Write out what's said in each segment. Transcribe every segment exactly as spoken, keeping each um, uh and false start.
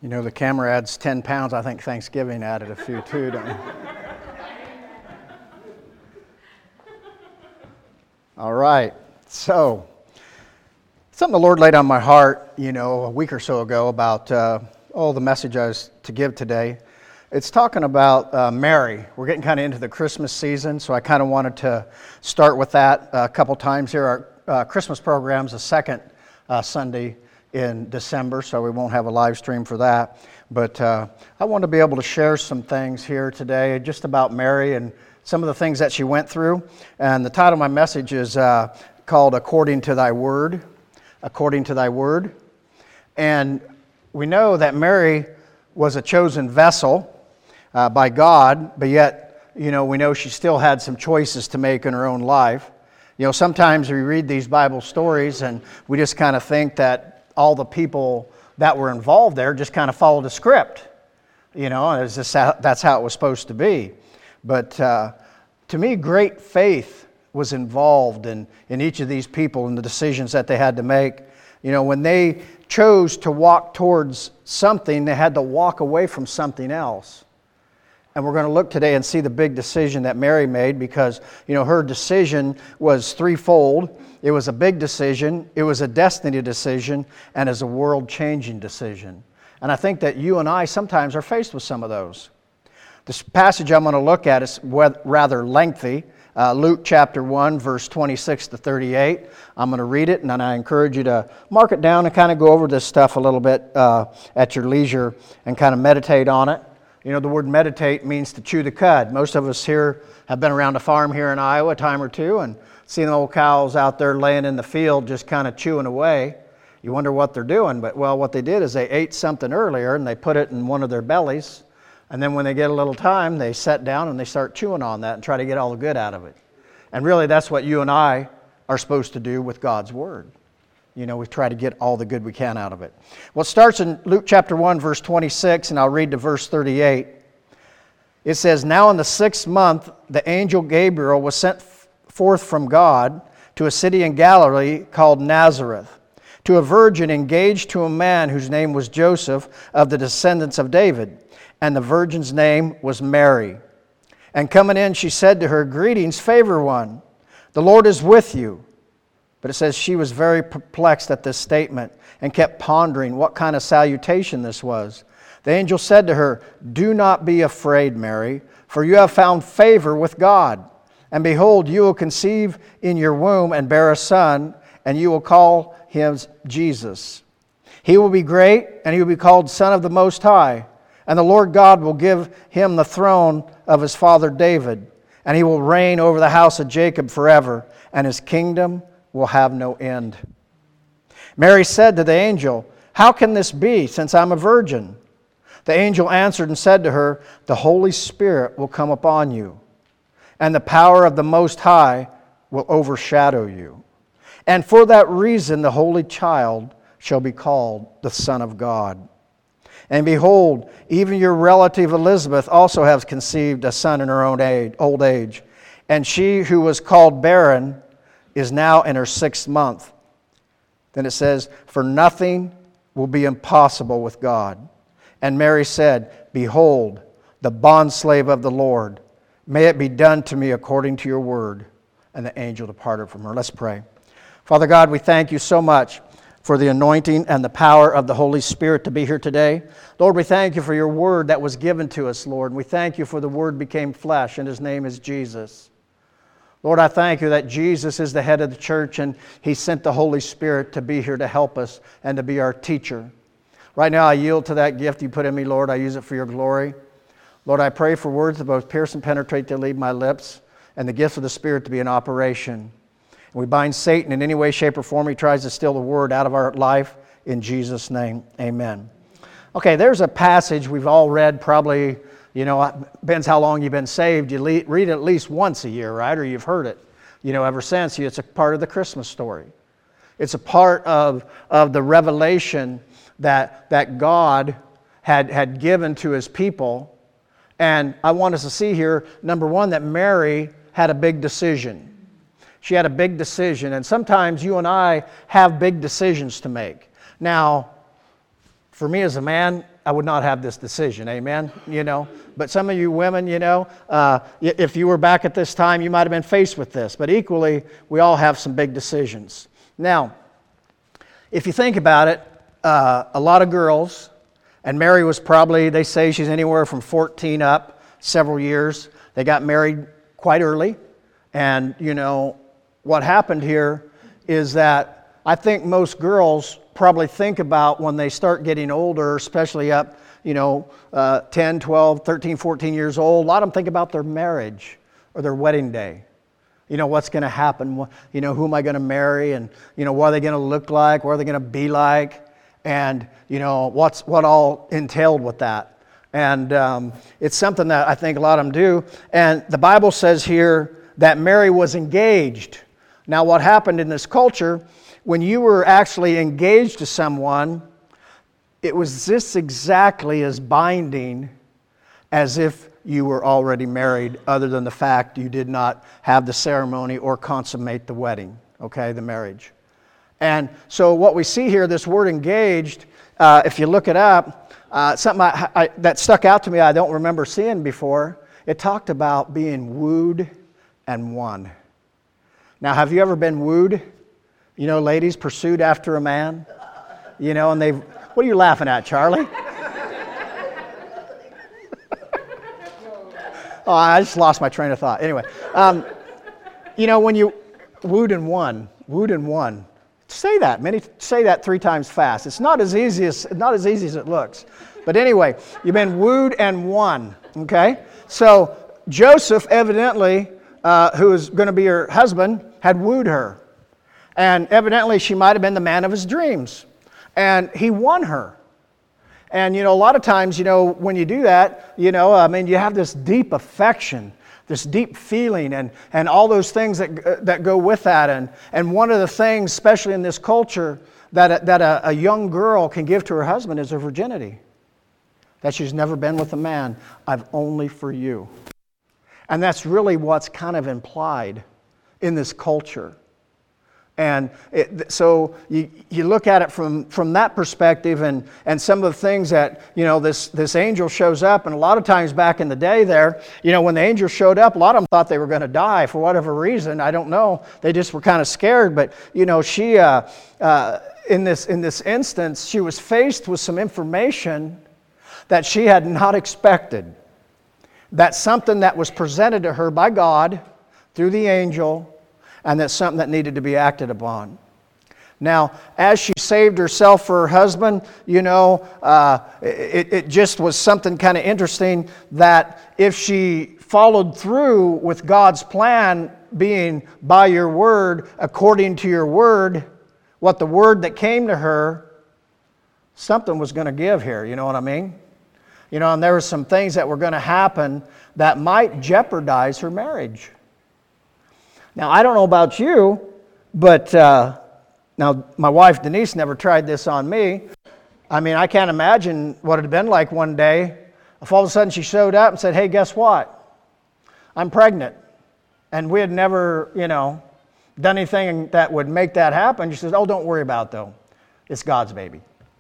You know, the camera adds ten pounds. I think Thanksgiving added a few too, don't you? All right. So, something the Lord laid on my heart, you know, a week or so ago about, uh, oh, the message I was to give today. It's talking about uh, Mary. We're getting kind of into the Christmas season, so I kind of wanted to start with that a couple times here. Our uh, Christmas program's the second uh, Sunday in December, so we won't have a live stream for that. But uh, I want to be able to share some things here today just about Mary and some of the things that she went through. And the title of my message is uh, called According to Thy Word. According to Thy Word. And we know that Mary was a chosen vessel uh, by God, but yet, you know, we know she still had some choices to make in her own life. You know, sometimes we read these Bible stories and we just kind of think that all the people that were involved there just kind of followed a script. You know, and it's just how, that's how it was supposed to be. But uh, to me, great faith was involved in, in each of these people and the decisions that they had to make. You know, when they chose to walk towards something, they had to walk away from something else. And we're going to look today and see the big decision that Mary made because, you know, her decision was threefold. It was a big decision, it was a destiny decision, and it's a world-changing decision. And I think that you and I sometimes are faced with some of those. This passage I'm going to look at is rather lengthy. Uh, Luke chapter one, verse twenty-six to thirty-eight. I'm going to read it, and then I encourage you to mark it down and kind of go over this stuff a little bit uh, at your leisure and kind of meditate on it. You know, the word meditate means to chew the cud. Most of us here have been around a farm here in Iowa a time or two and seen the old cows out there laying in the field just kind of chewing away. You wonder what they're doing, but well, what they did is they ate something earlier and they put it in one of their bellies. And then when they get a little time, they sit down and they start chewing on that and try to get all the good out of it. And really, that's what you and I are supposed to do with God's Word. You know, we try to get all the good we can out of it. Well, it starts in Luke chapter one, verse twenty-six, and I'll read to verse thirty-eight. It says, "Now in the sixth month, the angel Gabriel was sent forth from God to a city in Galilee called Nazareth, to a virgin engaged to a man whose name was Joseph, of the descendants of David. And the virgin's name was Mary. And coming in, she said to her, 'Greetings, favored one, the Lord is with you.' But it says she was very perplexed at this statement and kept pondering what kind of salutation this was. The angel said to her, 'Do not be afraid, Mary, for you have found favor with God. And behold, you will conceive in your womb and bear a son, and you will call him Jesus. He will be great, and he will be called Son of the Most High. And the Lord God will give him the throne of his father David, and he will reign over the house of Jacob forever, and his kingdom will have no end.' Mary said to the angel, 'How can this be, since I'm a virgin?' The angel answered and said to her, 'The Holy Spirit will come upon you, and the power of the Most High will overshadow you. And for that reason the Holy Child shall be called the Son of God. And behold, even your relative Elizabeth also has conceived a son in her own age, old age. And she who was called barren is now in her sixth month.' Then it says, 'For nothing will be impossible with God.' And Mary said, 'Behold, the bondslave of the Lord. May it be done to me according to your word.' And the angel departed from her." Let's pray. Father God, we thank you so much for the anointing and the power of the Holy Spirit to be here today. Lord, we thank you for your word that was given to us, Lord. And we thank you for the word became flesh, and his name is Jesus. Lord, I thank you that Jesus is the head of the church, and he sent the Holy Spirit to be here to help us and to be our teacher. Right now, I yield to that gift you put in me, Lord. I use it for your glory. Lord, I pray for words that both pierce and penetrate to leave my lips, and the gifts of the Spirit to be in operation. And we bind Satan in any way, shape, or form he tries to steal the word out of our life. In Jesus' name, amen. Okay, there's a passage we've all read probably, you know, depends how long you've been saved. You le- read it at least once a year, right? Or you've heard it, you know, ever since. It's a part of the Christmas story. It's a part of, of the revelation that, that God had, had given to his people. And I want us to see here, number one, that Mary had a big decision. She had a big decision, and sometimes you and I have big decisions to make. Now, for me as a man, I would not have this decision, amen? You know, but some of you women, you know, uh, if you were back at this time, you might have been faced with this. But equally, we all have some big decisions. Now, if you think about it, uh, a lot of girls, and Mary was probably, they say she's anywhere from fourteen up, several years. They got married quite early. And, you know, what happened here is that I think most girls probably think about when they start getting older, especially up, you know, uh, ten, twelve, thirteen, fourteen years old, a lot of them think about their marriage or their wedding day. You know, what's going to happen? You know, who am I going to marry? And, you know, what are they going to look like? What are they going to be like? And, you know, what's what all entailed with that. And um, it's something that I think a lot of them do. And the Bible says here that Mary was engaged. Now, what happened in this culture, when you were actually engaged to someone, it was just exactly as binding as if you were already married, other than the fact you did not have the ceremony or consummate the wedding, okay, the marriage. And so what we see here, this word engaged, uh, if you look it up, uh, something I, I, that stuck out to me I don't remember seeing before, it talked about being wooed and won. Now, have you ever been wooed? You know, ladies, pursued after a man? You know, and they've... What are you laughing at, Charlie? Oh, I just lost my train of thought. Anyway, um, you know, when you... Wooed and won. Wooed and won. Say that. Many say that three times fast. It's not as easy as not as easy as it looks. But anyway, you've been wooed and won. Okay? So, Joseph, evidently, uh, who is going to be her husband, had wooed her. And evidently she might have been the man of his dreams. And he won her. And, you know, a lot of times, you know, when you do that, you know, I mean, you have this deep affection, this deep feeling, and, and all those things that uh, that go with that. And, and one of the things, especially in this culture, that, a, that a, a young girl can give to her husband is her virginity. That she's never been with a man. I've only for you. And that's really what's kind of implied in this culture. And it, so you, you look at it from, from that perspective, and, and some of the things that, you know, this, this angel shows up, and a lot of times back in the day there, you know, when the angel showed up, a lot of them thought they were going to die for whatever reason. I don't know. They just were kind of scared. But, you know, she, uh, uh, in this, in this instance, she was faced with some information that she had not expected. That's something that was presented to her by God through the angel, and that's something that needed to be acted upon. Now, as she saved herself for her husband, you know, uh, it, it just was something kind of interesting that if she followed through with God's plan being by your word, according to your word, what the word that came to her, something was going to give here, you know what I mean? You know, and there were some things that were going to happen that might jeopardize her marriage. Now, I don't know about you, but uh, now my wife Denise never tried this on me. I mean, I can't imagine what it had been like one day if all of a sudden she showed up and said, hey, guess what? I'm pregnant. And we had never, you know, done anything that would make that happen. She says, oh, don't worry about it, though. It's God's baby.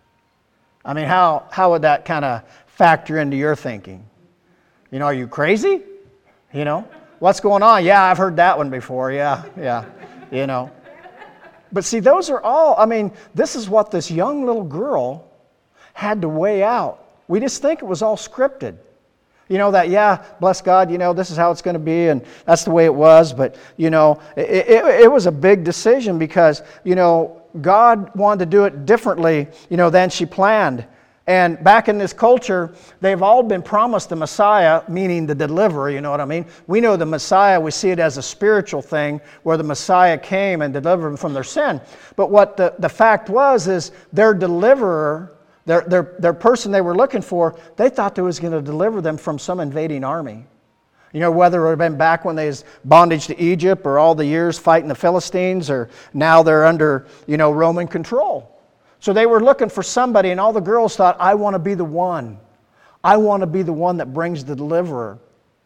I mean, how, how would that kind of factor into your thinking? You know, are you crazy? You know? What's going on? Yeah, I've heard that one before. Yeah, yeah, you know. But see, those are all, I mean, this is what this young little girl had to weigh out. We just think it was all scripted. You know, that, yeah, bless God, you know, this is how it's going to be, and that's the way it was. But, you know, it, it, it was a big decision because, you know, God wanted to do it differently, you know, than she planned. And back in this culture, they've all been promised the Messiah, meaning the deliverer, you know what I mean? We know the Messiah, we see it as a spiritual thing, where the Messiah came and delivered them from their sin. But what the, the fact was is their deliverer, their, their, their person they were looking for, they thought they was going to deliver them from some invading army. You know, whether it would have been back when they was bondage to Egypt, or all the years fighting the Philistines, or now they're under, you know, Roman control. So they were looking for somebody, and all the girls thought, I want to be the one. I want to be the one that brings the deliverer.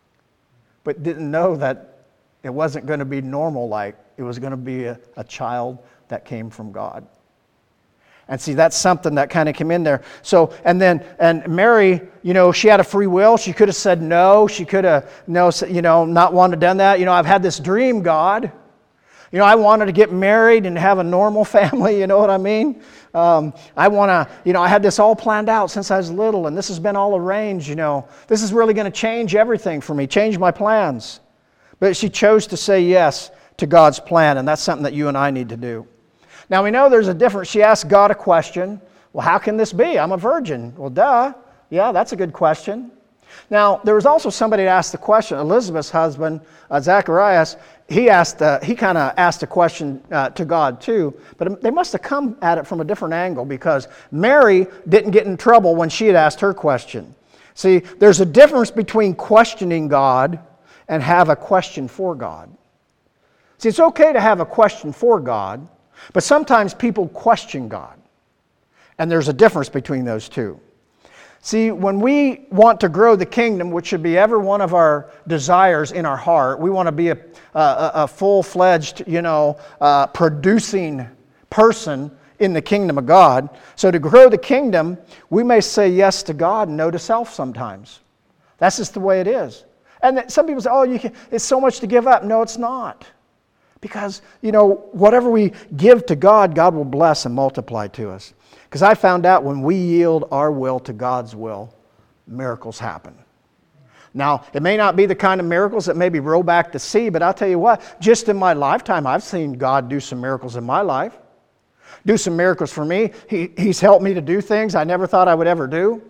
But didn't know that it wasn't going to be normal like. It was going to be a, a child that came from God. And see, that's something that kind of came in there. So, and then, and Mary, you know, she had a free will. She could have said no. She could have, no, you know, not wanted to done that. You know, I've had this dream, God. You know, I wanted to get married and have a normal family, you know what I mean? Um, I want to, you know, I had this all planned out since I was little, and this has been all arranged, you know. This is really going to change everything for me, change my plans. But she chose to say yes to God's plan, and that's something that you and I need to do. Now, we know there's a difference. She asked God a question. Well, how can this be? I'm a virgin. Well, duh. Yeah, that's a good question. Now, there was also somebody that asked the question. Elizabeth's husband, uh, Zacharias, he asked, uh, he kind of asked a question uh, to God too, but they must have come at it from a different angle because Mary didn't get in trouble when she had asked her question. See, there's a difference between questioning God and have a question for God. See, it's okay to have a question for God, but sometimes people question God. And there's a difference between those two. See, when we want to grow the kingdom, which should be every one of our desires in our heart, we want to be a, a, a full-fledged, you know, uh, producing person in the kingdom of God. So to grow the kingdom, we may say yes to God and no to self sometimes. That's just the way it is. And some people say, oh, you can, it's so much to give up. No, it's not. Because, you know, whatever we give to God, God will bless and multiply to us. Because I found out when we yield our will to God's will, miracles happen. Now, it may not be the kind of miracles that maybe roll back to see, but I'll tell you what, just in my lifetime, I've seen God do some miracles in my life. Do some miracles for me. He, he's helped me to do things I never thought I would ever do.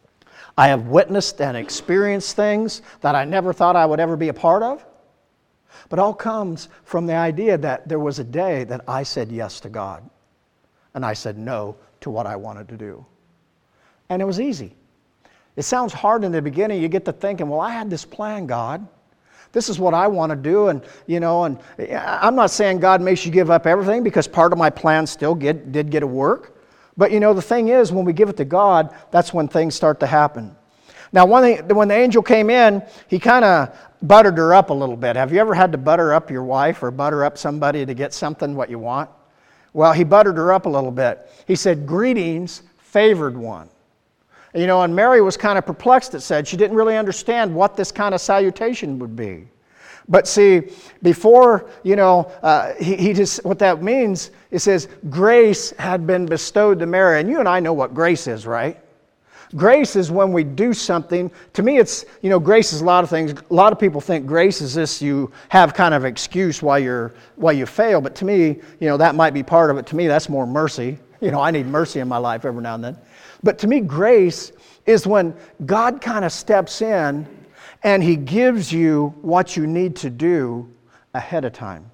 I have witnessed and experienced things that I never thought I would ever be a part of. But all comes from the idea that there was a day that I said yes to God. And I said no to what I wanted to do. And it was easy. It sounds hard in the beginning. You get to thinking, well, I had this plan, God. This is what I want to do. And, you know, and I'm not saying God makes you give up everything because part of my plan still get, did get to work. But, you know, the thing is, when we give it to God, that's when things start to happen. Now, when the, when the angel came in, he kind of buttered her up a little bit. Have you ever had to butter up your wife or butter up somebody to get something what you want? Well, he buttered her up a little bit. He said, greetings, favored one. You know, and Mary was kind of perplexed, it said. She didn't really understand what this kind of salutation would be. But see, before, you know, uh, he, he just, what that means, it says, grace had been bestowed to Mary. And you and I know what grace is, right? Grace is when we do something. To me, it's, you know, grace is a lot of things. A lot of people think grace is this, you have kind of excuse why you're, why you fail. But to me, you know, that might be part of it. To me, that's more mercy. You know, I need mercy in my life every now and then. But to me, grace is when God kind of steps in and He gives you what you need to do ahead of time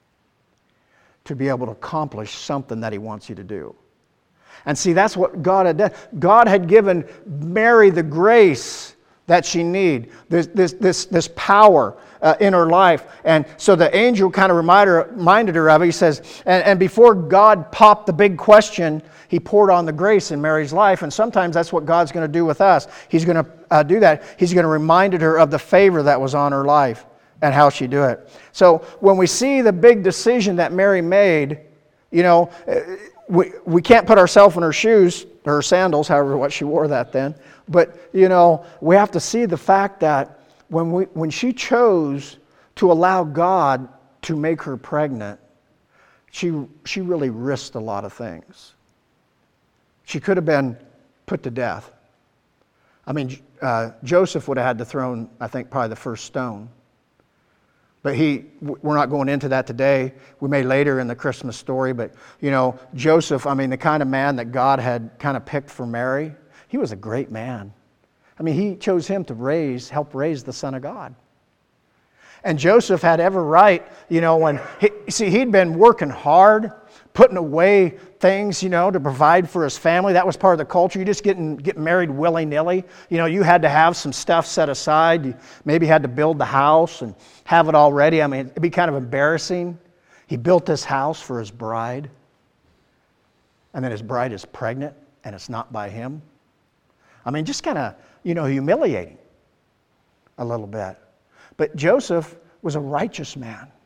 to be able to accomplish something that He wants you to do. And see, that's what God had done. God had given Mary the grace that she needed, this, this, this, this power uh, in her life. And so the angel kind of reminded her, reminded her of it. He says, and, and before God popped the big question, He poured on the grace in Mary's life. And sometimes that's what God's going to do with us. He's going to uh, do that. He's going to remind her of the favor that was on her life and how she do it. So when we see the big decision that Mary made, you know, we, we can't put ourselves in her shoes, her sandals, however what she wore that then. But, you know, we have to see the fact that when we when she chose to allow God to make her pregnant, she she really risked a lot of things. She could have been put to death. I mean, uh, Joseph would have had to throw, I think, probably the first stone. But he, we're not going into that today. We may later in the Christmas story. But, you know, Joseph, I mean, the kind of man that God had kind of picked for Mary, he was a great man. I mean, He chose him to raise, help raise the Son of God. And Joseph had every right, you know, when, he, see, he'd been working hard, putting away things, you know, to provide for his family. That was part of the culture. You just getting get married willy-nilly. You know, you had to have some stuff set aside. You maybe had to build the house and have it all ready. I mean, it'd be kind of embarrassing. He built this house for his bride. And then his bride is pregnant and it's not by him. I mean, just kind of, you know, humiliating a little bit. But Joseph was a righteous man.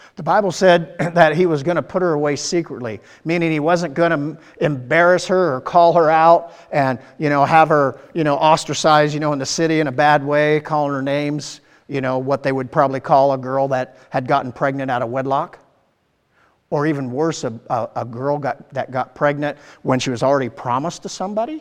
The Bible said that he was going to put her away secretly, meaning he wasn't going to embarrass her or call her out and, you know, have her, you know, ostracized, you know, in the city in a bad way, calling her names, you know, what they would probably call a girl that had gotten pregnant out of wedlock. Or even worse, a, a, a girl got, that got pregnant when she was already promised to somebody.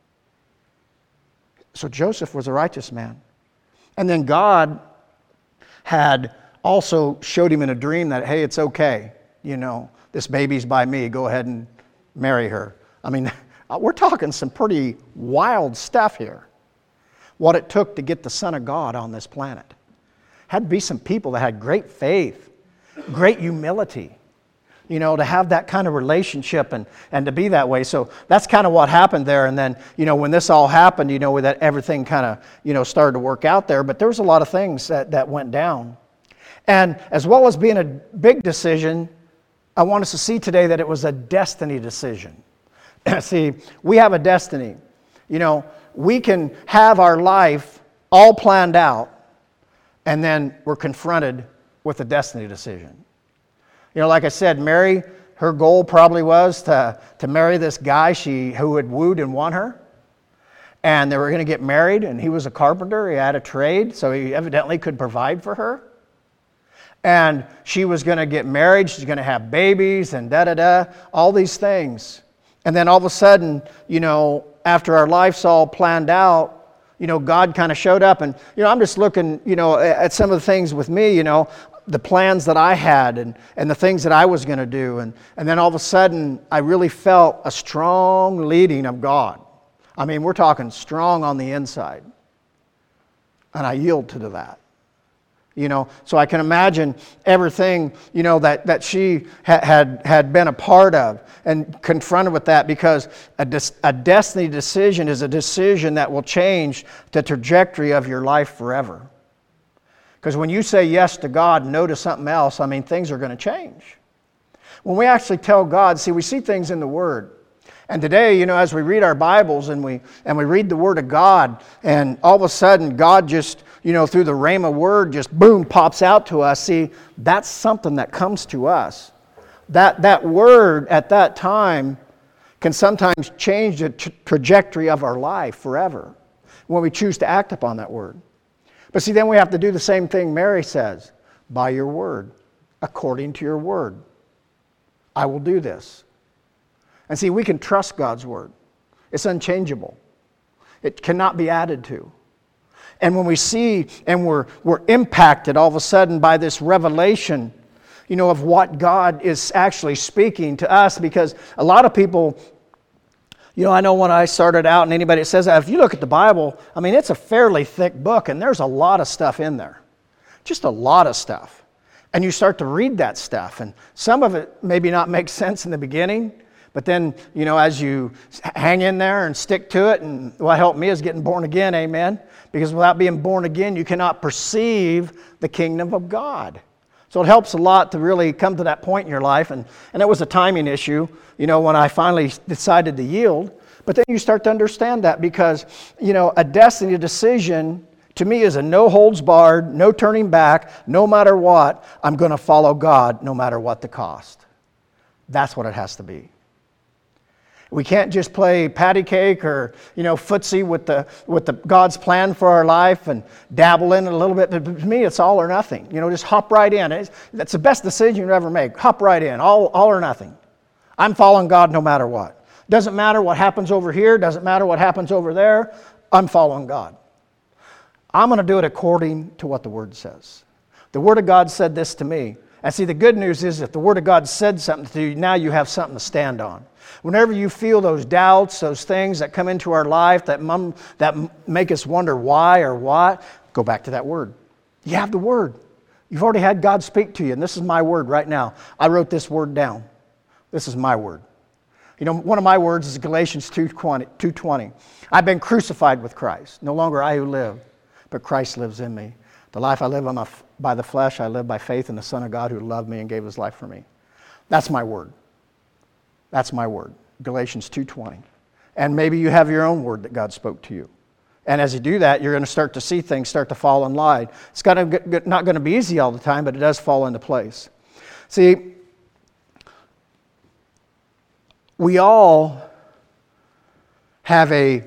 So Joseph was a righteous man. And then God had also showed him in a dream that, hey, it's okay. You know, this baby's by me. Go ahead and marry her. I mean, we're talking some pretty wild stuff here. What it took to get the Son of God on this planet. Had to be some people that had great faith, great humility. You know, to have that kind of relationship and, and to be that way. So that's kind of what happened there. And then, you know, when this all happened, you know, that everything kind of, you know, started to work out there. But there was a lot of things that, that went down. And as well as being a big decision, I want us to see today that it was a destiny decision. See, we have a destiny. You know, we can have our life all planned out, and then we're confronted with a destiny decision. You know, like I said, Mary, her goal probably was to, to marry this guy she who had wooed and won her. And they were going to get married, and he was a carpenter. He had a trade, so he evidently could provide for her. And she was going to get married. She's going to have babies and da-da-da, all these things. And then all of a sudden, you know, after our life's all planned out, you know, God kind of showed up. And, you know, I'm just looking, you know, at some of the things with me, you know, the plans that I had and, and the things that I was going to do. And, and then all of a sudden, I really felt a strong leading of God. I mean, we're talking strong on the inside. And I yielded to that. You know, so I can imagine everything, you know, that, that she ha- had, had been a part of and confronted with that, because a, des- a destiny decision is a decision that will change the trajectory of your life forever. Because when you say yes to God, no to something else, I mean, things are going to change. When we actually tell God, see, we see things in the Word. And today, you know, as we read our Bibles and we and we read the Word of God, and all of a sudden God just, you know, through the Rhema word just boom pops out to us. See, that's something that comes to us. That that word at that time can sometimes change the tra- trajectory of our life forever when we choose to act upon that word. But see, then we have to do the same thing Mary says, by your word, according to your word. I will do this. And see, we can trust God's word. It's unchangeable. It cannot be added to. And when we see and we're, we're impacted all of a sudden by this revelation, you know, of what God is actually speaking to us, because a lot of people, you know, I know when I started out, and anybody that says that, if you look at the Bible, I mean, it's a fairly thick book, and there's a lot of stuff in there. Just a lot of stuff. And you start to read that stuff, and some of it maybe not make sense in the beginning, but then, you know, as you hang in there and stick to it, and what helped me is getting born again, amen? Because without being born again, you cannot perceive the kingdom of God. So it helps a lot to really come to that point in your life. And, and it was a timing issue, you know, when I finally decided to yield. But then you start to understand that, because, you know, a destiny decision to me is a no holds barred, no turning back, no matter what. I'm going to follow God no matter what the cost. That's what it has to be. We can't just play patty cake or, you know, footsie with the with the God's plan for our life and dabble in it a little bit. But to me, it's all or nothing. You know, just hop right in. It's, that's the best decision you ever make. Hop right in. All, all or nothing. I'm following God no matter what. Doesn't matter what happens over here. Doesn't matter what happens over there. I'm following God. I'm going to do it according to what the Word says. The Word of God said this to me. And see, the good news is if the Word of God said something to you, now you have something to stand on. Whenever you feel those doubts, those things that come into our life that, mum, that make us wonder why or what, go back to that Word. You have the Word. You've already had God speak to you, and this is my word right now. I wrote this word down. This is my word. You know, one of my words is Galatians two twenty. I've been crucified with Christ. No longer I who live, but Christ lives in me. The life I live on my, by the flesh, I live by faith in the Son of God who loved me and gave His life for me. That's my word. That's my word. Galatians two twenty. And maybe you have your own word that God spoke to you. And as you do that, you're going to start to see things start to fall in line. It's got to, not going to be easy all the time, but it does fall into place. See, we all have a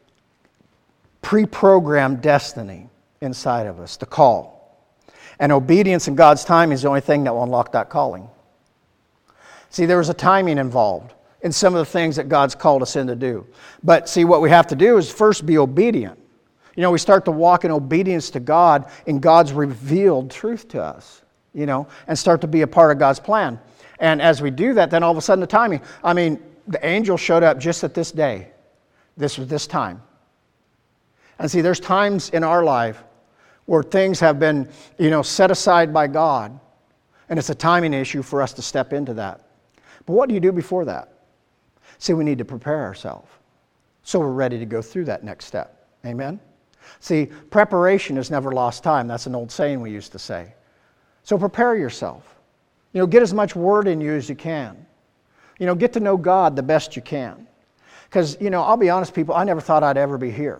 pre-programmed destiny inside of us, the call. And obedience in God's time is the only thing that will unlock that calling. See, there was a timing involved in some of the things that God's called us in to do. But see, what we have to do is first be obedient. You know, we start to walk in obedience to God in God's revealed truth to us, you know, and start to be a part of God's plan. And as we do that, then all of a sudden the timing, I mean, the angel showed up just at this day. This was this time. And see, there's times in our life where things have been, you know, set aside by God. And it's a timing issue for us to step into that. But what do you do before that? See, we need to prepare ourselves so we're ready to go through that next step. Amen? See, preparation is never lost time. That's an old saying we used to say. So prepare yourself. You know, get as much word in you as you can. You know, get to know God the best you can. Because, you know, I'll be honest, people, I never thought I'd ever be here.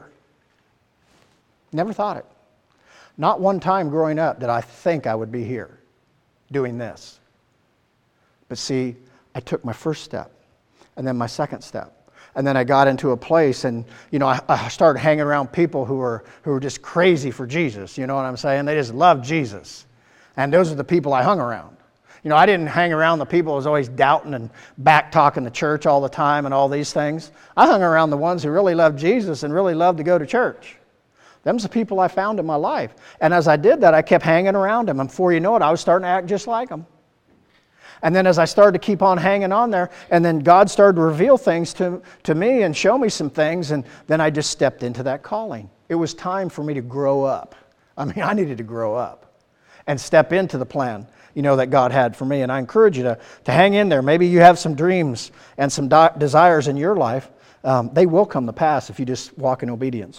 Never thought it. Not one time growing up did I think I would be here doing this. But see, I took my first step, and then my second step. And then I got into a place, and, you know, I, I started hanging around people who were, who were just crazy for Jesus. You know what I'm saying? They just loved Jesus. And those are the people I hung around. You know, I didn't hang around the people who was always doubting and back-talking the church all the time and all these things. I hung around the ones who really loved Jesus and really loved to go to church. Them's the people I found in my life. And as I did that, I kept hanging around them. And before you know it, I was starting to act just like them. And then as I started to keep on hanging on there, and then God started to reveal things to, to me and show me some things, and then I just stepped into that calling. It was time for me to grow up. I mean, I needed to grow up and step into the plan, you know, that God had for me. And I encourage you to, to hang in there. Maybe you have some dreams and some de- desires in your life. Um, they will come to pass if you just walk in obedience.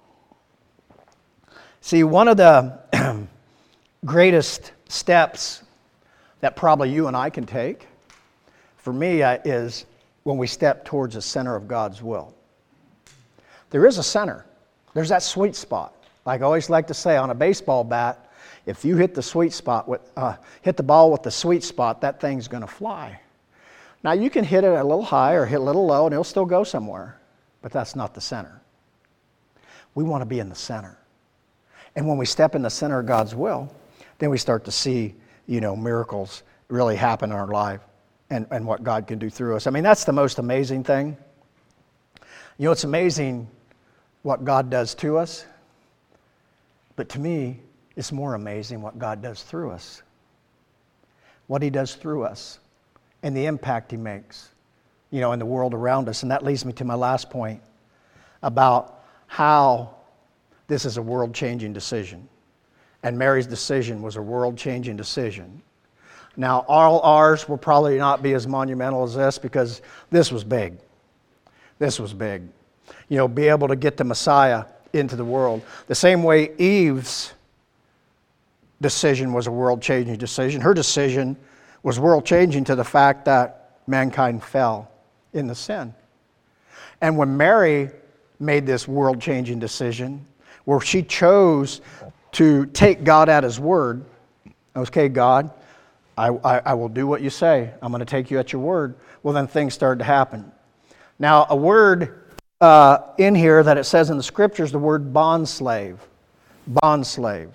See, one of the greatest steps that probably you and I can take, for me, uh, is when we step towards the center of God's will. There is a center. There's that sweet spot. Like I always like to say, on a baseball bat, if you hit the sweet spot, with, uh, hit the ball with the sweet spot, that thing's going to fly. Now, you can hit it a little high or hit a little low, and it'll still go somewhere. But that's not the center. We want to be in the center. And when we step in the center of God's will, then we start to see, you know, miracles really happen in our life and, and what God can do through us. I mean, that's the most amazing thing. You know, it's amazing what God does to us. But to me, it's more amazing what God does through us. What He does through us and the impact He makes, you know, in the world around us. And that leads me to my last point about how this is a world-changing decision. And Mary's decision was a world-changing decision. Now, all ours will probably not be as monumental as this because this was big. This was big. You know, be able to get the Messiah into the world. The same way Eve's decision was a world-changing decision. Her decision was world-changing to the fact that mankind fell in the sin. And when Mary made this world-changing decision, where she chose to take God at His word, okay, God, I, I, I will do what you say. I'm going to take you at your word. Well, then things started to happen. Now, a word uh, in here that it says in the Scriptures, the word bondslave. Bondslave.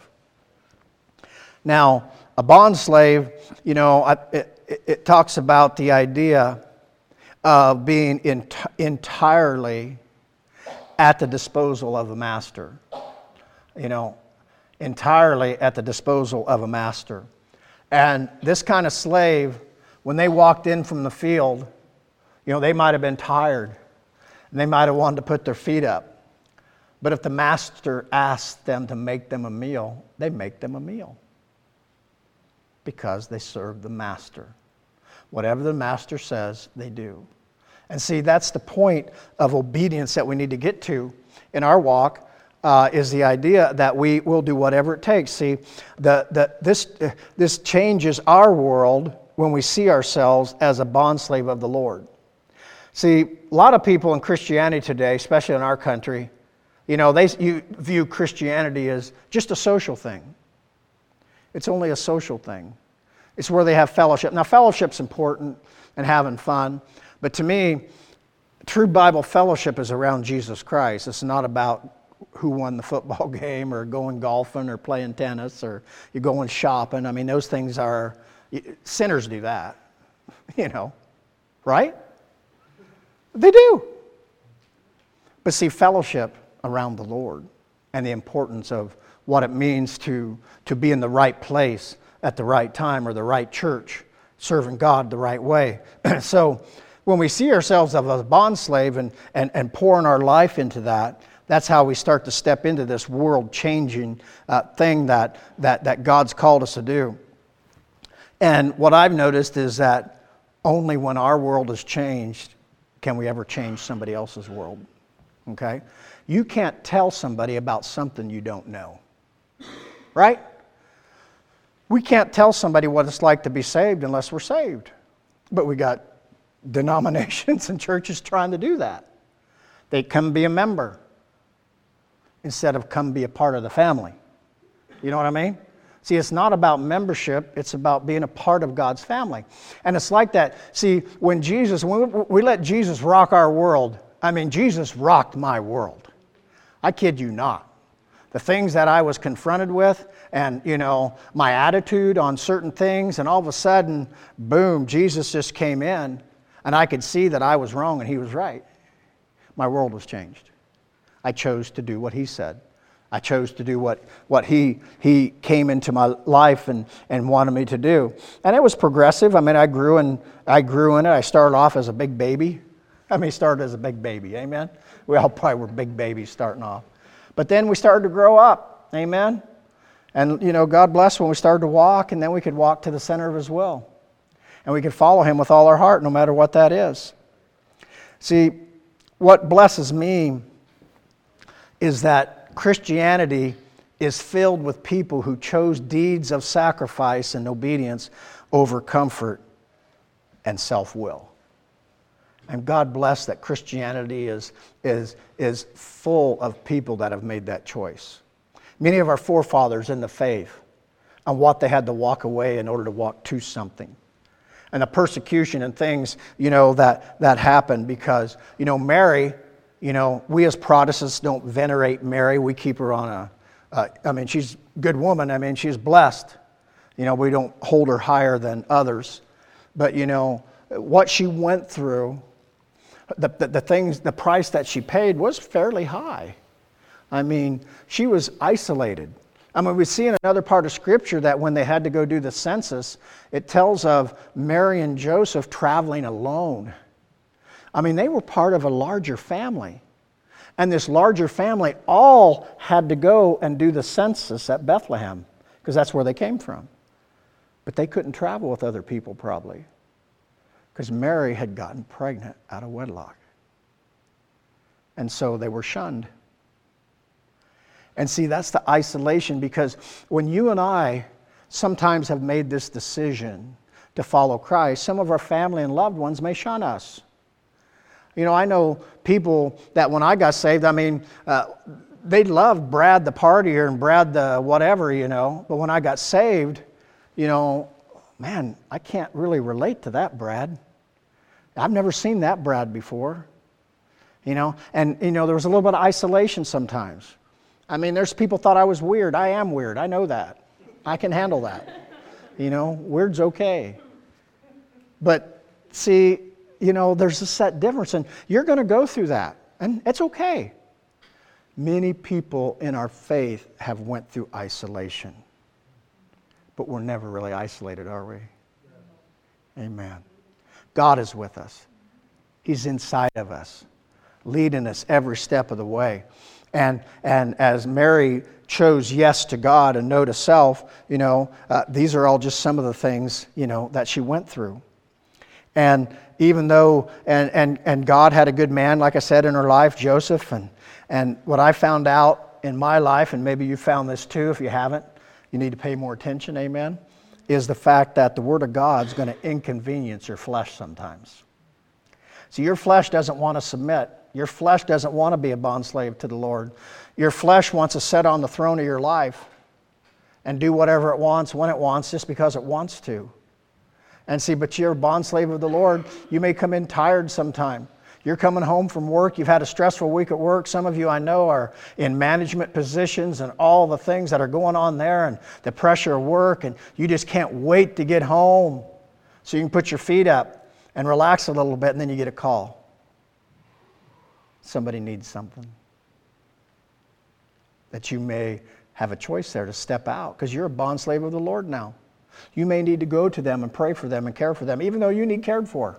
Now, a bondslave, you know, it, it, it talks about the idea of being ent- entirely at the disposal of a master. You know, entirely at the disposal of a master. And this kind of slave, when they walked in from the field, you know, they might have been tired. And they might have wanted to put their feet up. But if the master asked them to make them a meal, they make them a meal. Because they serve the master. Whatever the master says, they do. And see, that's the point of obedience that we need to get to in our walk. Uh, is the idea that we will do whatever it takes. See, the, the, this, uh, this changes our world when we see ourselves as a bondslave of the Lord. See, a lot of people in Christianity today, especially in our country, you know, they you view Christianity as just a social thing. It's only a social thing. It's where they have fellowship. Now, fellowship's important and having fun, but to me, true Bible fellowship is around Jesus Christ. It's not about who won the football game or going golfing or playing tennis or you're going shopping. I mean, those things are, sinners do that, you know, right? They do. But see, fellowship around the Lord and the importance of what it means to, to be in the right place at the right time or the right church, serving God the right way. So when we see ourselves as a bondslave and, and, and pouring our life into that, that's how we start to step into this world-changing uh, thing that, that, that God's called us to do. And what I've noticed is that only when our world is changed can we ever change somebody else's world. Okay? You can't tell somebody about something you don't know. Right? We can't tell somebody what it's like to be saved unless we're saved. But we got denominations and churches trying to do that. They come be a member instead of come be a part of the family. You know what I mean? See, it's not about membership, it's about being a part of God's family. And it's like that. See, when Jesus, when we, we let Jesus rock our world, I mean, Jesus rocked my world. I kid you not. The things that I was confronted with and, you know, my attitude on certain things, and all of a sudden, boom, Jesus just came in and I could see that I was wrong and He was right. My world was changed. I chose to do what He said. I chose to do what, what he, he came into my life and, and wanted me to do. And it was progressive. I mean, I grew, in, I grew in it. I started off as a big baby. I mean, started as a big baby, amen? We all probably were big babies starting off. But then we started to grow up, amen? And, you know, God bless when we started to walk, and then we could walk to the center of His will. And we could follow Him with all our heart, no matter what that is. See, what blesses me is that Christianity is filled with people who chose deeds of sacrifice and obedience over comfort and self-will. And God bless that Christianity is, is, is full of people that have made that choice. Many of our forefathers in the faith and what they had to walk away in order to walk to something. And the persecution and things, you know, that, that happened because, you know, Mary, you know, we as Protestants don't venerate Mary. We keep her on a, uh, I mean, she's a good woman. I mean, she's blessed. You know, we don't hold her higher than others. But, you know, what she went through, the, the, the things, the price that she paid was fairly high. I mean, she was isolated. I mean, we see in another part of Scripture that when they had to go do the census, it tells of Mary and Joseph traveling alone. I mean, they were part of a larger family. And this larger family all had to go and do the census at Bethlehem, because that's where they came from. But they couldn't travel with other people probably, because Mary had gotten pregnant out of wedlock. And so they were shunned. And see, that's the isolation, because when you and I sometimes have made this decision to follow Christ, some of our family and loved ones may shun us. You know, I know people that when I got saved, I mean, uh, they loved Brad the partier and Brad the whatever, you know. But when I got saved, you know, man, I can't really relate to that Brad. I've never seen that Brad before. You know, and, you know, there was a little bit of isolation sometimes. I mean, there's people thought I was weird. I am weird. I know that. I can handle that. You know, weird's okay. But see, you know, there's a set difference, and you're going to go through that, and it's okay. Many people in our faith have went through isolation, but we're never really isolated, are we? Amen. God is with us. He's inside of us, leading us every step of the way. And and as Mary chose yes to God and no to self, you know, uh, these are all just some of the things, you know, that she went through. And even though, and, and, and God had a good man, like I said, in her life, Joseph, and, and what I found out in my life, and maybe you found this too, if you haven't, you need to pay more attention, amen, is the fact that the Word of God's going to inconvenience your flesh sometimes. See, your flesh doesn't want to submit. Your flesh doesn't want to be a bondslave to the Lord. Your flesh wants to sit on the throne of your life and do whatever it wants, when it wants, just because it wants to. And see, but you're a bondslave of the Lord. You may come in tired sometime. You're coming home from work. You've had a stressful week at work. Some of you I know are in management positions and all the things that are going on there and the pressure of work. And you just can't wait to get home so you can put your feet up and relax a little bit, and then you get a call. Somebody needs something. That you may have a choice there to step out because you're a bondslave of the Lord now. You may need to go to them and pray for them and care for them, even though you need cared for.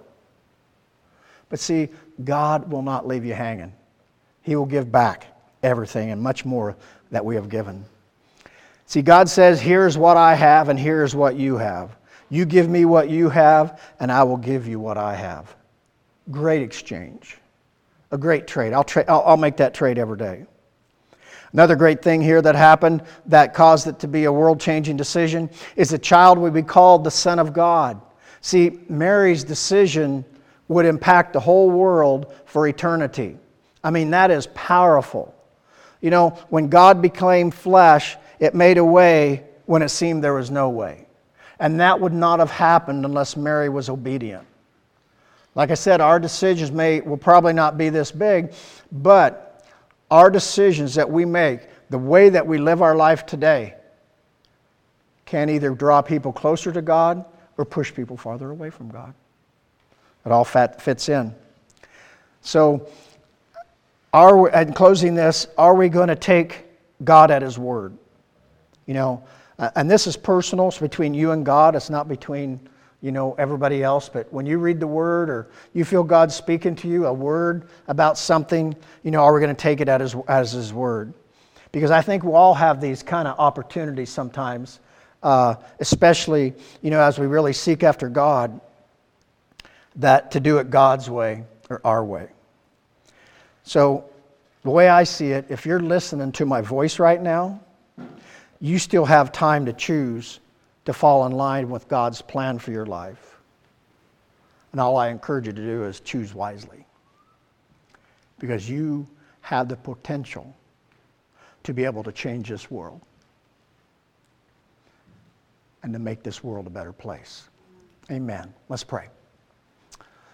But see, God will not leave you hanging. He will give back everything and much more that we have given. See, God says, here's what I have and here's what you have. You give me what you have and I will give you what I have. Great exchange. A great trade. I'll, tra- I'll, I'll make that trade every day. Another great thing here that happened that caused it to be a world-changing decision is the child would be called the Son of God. See, Mary's decision would impact the whole world for eternity. I mean, that is powerful. You know, when God became flesh, it made a way when it seemed there was no way. And that would not have happened unless Mary was obedient. Like I said, our decisions may will probably not be this big, but our decisions that we make, the way that we live our life today, can either draw people closer to God or push people farther away from God. It all fits in. So, are we, in closing this, are we going to take God at His word? You know, uh, and this is personal. It's between you and God. It's not between, you know, everybody else. But when you read the Word or you feel God speaking to you, a word about something, you know, are we going to take it as, as His word? Because I think we all have these kind of opportunities sometimes, uh, especially, you know, as we really seek after God, that to do it God's way or our way. So the way I see it, if you're listening to my voice right now, you still have time to choose to fall in line with God's plan for your life. And all I encourage you to do is choose wisely. Because you have the potential to be able to change this world and to make this world a better place. Amen. Let's pray.